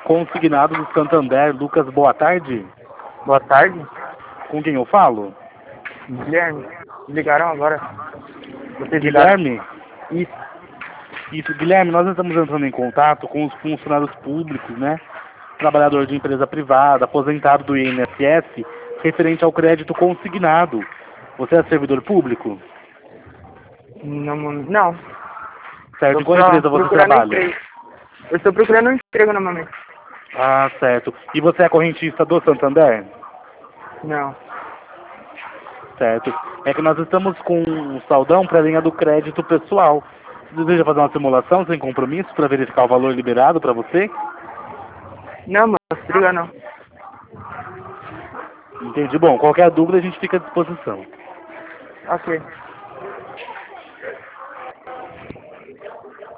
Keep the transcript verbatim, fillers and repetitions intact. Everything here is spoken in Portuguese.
Consignado do Santander, Lucas, boa tarde. Boa tarde. Com quem eu falo? Guilherme. Ligaram agora. Vocês ligaram? Guilherme? Isso. Isso, Guilherme, nós estamos entrando em contato com os funcionários públicos, né? Trabalhador de empresa privada, aposentado do I N S S, referente ao crédito consignado. Você é servidor público? Não, não. Certo, em Tô qual empresa você procurando trabalha? emprego. Eu estou procurando um emprego no momento. Ah, certo. E você é correntista do Santander? Não. Certo. É que nós estamos com um saldão para a linha do crédito pessoal. Você deseja fazer uma simulação sem compromisso para verificar o valor liberado para você? Não, moço, obrigado não. Entendi. Bom, qualquer dúvida a gente fica à disposição. Ok.